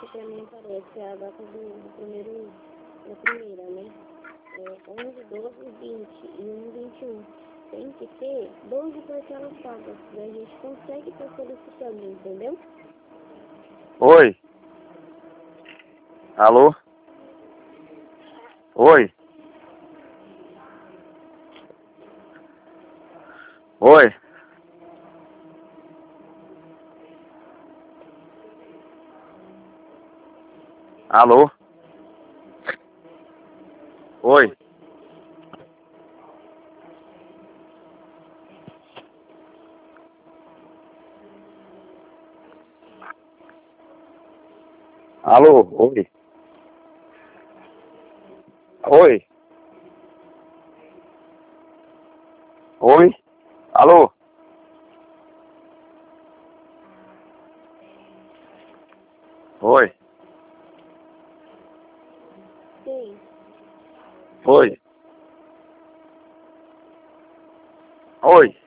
que pra mim aparece a data do primeiro, da primeira, né? É 11, 12, 20 e 1, 21. Tem que ter 12 parcelas pagas. E a gente consegue estar solicitando, entendeu? Oi. Alô? Oi. Oi. Alô? Oi. Alô? Oi. Oi. Oi. Alô? Oi. Sim. Oi. Oi.